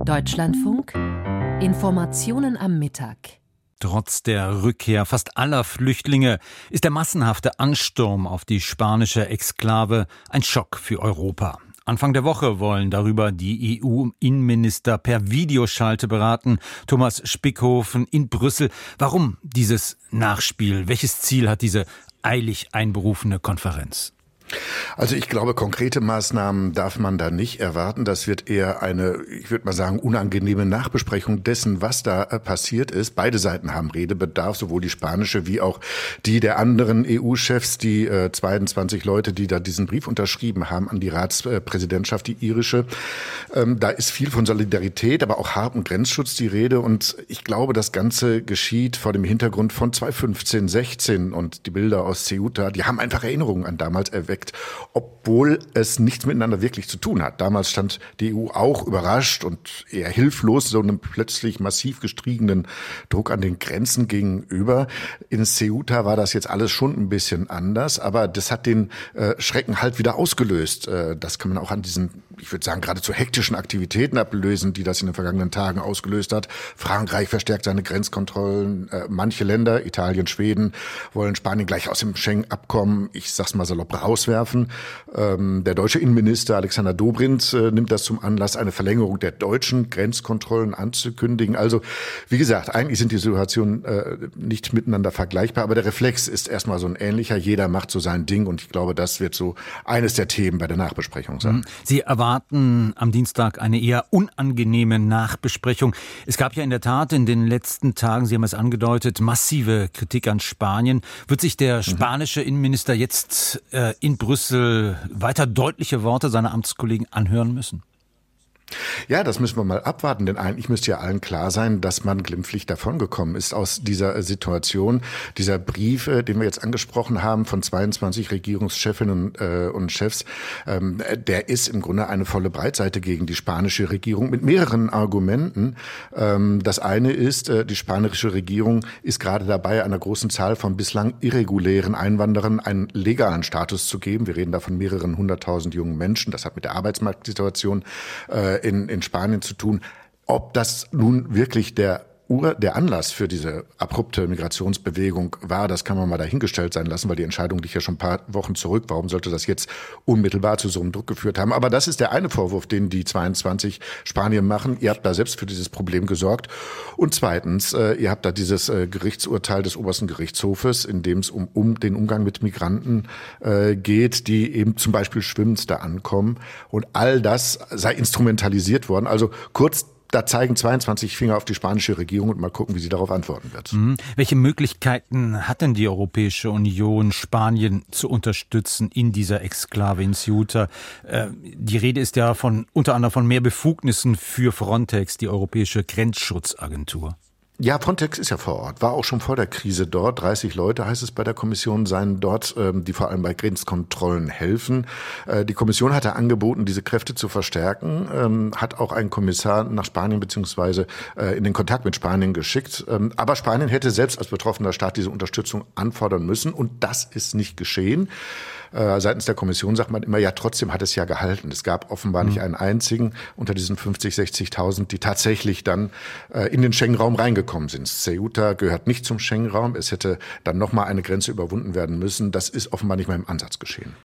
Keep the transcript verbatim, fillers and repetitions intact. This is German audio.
Deutschlandfunk Informationen am Mittag. Trotz der Rückkehr fast aller Flüchtlinge ist der massenhafte Ansturm auf die spanische Exklave ein Schock für Europa. Anfang der Woche wollen darüber die E U-Innenminister per Videoschalte beraten. Thomas Spickhofen in Brüssel. Warum dieses Nachspiel? Welches Ziel hat diese eilig einberufene Konferenz? Also ich glaube, konkrete Maßnahmen darf man da nicht erwarten. Das wird eher eine, ich würde mal sagen, unangenehme Nachbesprechung dessen, was da passiert ist. Beide Seiten haben Redebedarf, sowohl die spanische wie auch die der anderen E U-Chefs, die äh, zweiundzwanzig Leute, die da diesen Brief unterschrieben haben an die Ratspräsidentschaft, die irische. Ähm, da ist viel von Solidarität, aber auch harten Grenzschutz die Rede. Und ich glaube, das Ganze geschieht vor dem Hintergrund von zweitausendfünfzehn, sechzehn und die Bilder aus Ceuta, die haben einfach Erinnerungen an damals erweckt, obwohl es nichts miteinander wirklich zu tun hat. Damals stand die E U auch überrascht und eher hilflos so einem plötzlich massiv gestiegenen Druck an den Grenzen gegenüber. In Ceuta war das jetzt alles schon ein bisschen anders, aber das hat den äh, Schrecken halt wieder ausgelöst. Äh, das kann man auch an diesen, ich würde sagen, geradezu hektischen Aktivitäten ablösen, die das in den vergangenen Tagen ausgelöst hat. Frankreich verstärkt seine Grenzkontrollen. Äh, manche Länder, Italien, Schweden, wollen Spanien gleich aus dem Schengen-Abkommen, ich sag's mal salopp, rauswerfen. Ähm, der deutsche Innenminister Alexander Dobrindt äh, nimmt das zum Anlass, eine Verlängerung der deutschen Grenzkontrollen anzukündigen. Also, wie gesagt, eigentlich sind die Situationen äh, nicht miteinander vergleichbar, aber der Reflex ist erstmal so ein ähnlicher. Jeder macht so sein Ding und ich glaube, das wird so eines der Themen bei der Nachbesprechung sein. Sie erwarten am Dienstag eine eher unangenehme Nachbesprechung. Es gab ja in der Tat in den letzten Tagen, Sie haben es angedeutet, massive Kritik an Spanien. Wird sich der spanische Innenminister jetzt äh, in Brüssel weiter deutliche Worte seiner Amtskollegen anhören müssen? Ja, das müssen wir mal abwarten, denn eigentlich müsste ja allen klar sein, dass man glimpflich davongekommen ist aus dieser Situation. Dieser Brief, den wir jetzt angesprochen haben von zweiundzwanzig Regierungschefinnen und Chefs, der ist im Grunde eine volle Breitseite gegen die spanische Regierung mit mehreren Argumenten. Das eine ist, die spanische Regierung ist gerade dabei, einer großen Zahl von bislang irregulären Einwanderern einen legalen Status zu geben. Wir reden da von mehreren hunderttausend jungen Menschen. Das hat mit der Arbeitsmarktsituation In, in Spanien zu tun. Ob das nun wirklich der Ur, der Anlass für diese abrupte Migrationsbewegung war, das kann man mal dahingestellt sein lassen, weil die Entscheidung liegt ja schon ein paar Wochen zurück. Warum sollte das jetzt unmittelbar zu so einem Druck geführt haben? Aber das ist der eine Vorwurf, den die zweiundzwanzig Spanien machen. Ihr habt da selbst für dieses Problem gesorgt. Und zweitens, äh, ihr habt da dieses äh, Gerichtsurteil des obersten Gerichtshofes, in dem es um, um den Umgang mit Migranten äh, geht, die eben zum Beispiel schwimmend da ankommen. Und all das sei instrumentalisiert worden. Also kurz, da zeigen zweiundzwanzig Finger auf die spanische Regierung und mal gucken, wie sie darauf antworten wird. Mhm. Welche Möglichkeiten hat denn die Europäische Union, Spanien zu unterstützen in dieser Exklave in Ceuta? Äh, die Rede ist ja von unter anderem von mehr Befugnissen für Frontex, die Europäische Grenzschutzagentur. Ja, Frontex ist ja vor Ort, war auch schon vor der Krise dort. dreißig Leute, heißt es bei der Kommission, seien dort, die vor allem bei Grenzkontrollen helfen. Die Kommission hatte angeboten, diese Kräfte zu verstärken, hat auch einen Kommissar nach Spanien beziehungsweise in den Kontakt mit Spanien geschickt. Aber Spanien hätte selbst als betroffener Staat diese Unterstützung anfordern müssen und das ist nicht geschehen. Äh, seitens der Kommission sagt man immer, ja, trotzdem hat es ja gehalten. Es gab offenbar mhm. nicht einen einzigen unter diesen fünfzig, sechzigtausend, die tatsächlich dann äh, in den Schengen-Raum reingekommen sind. Ceuta gehört nicht zum Schengen-Raum. Es hätte dann nochmal eine Grenze überwunden werden müssen. Das ist offenbar nicht mal im Ansatz geschehen.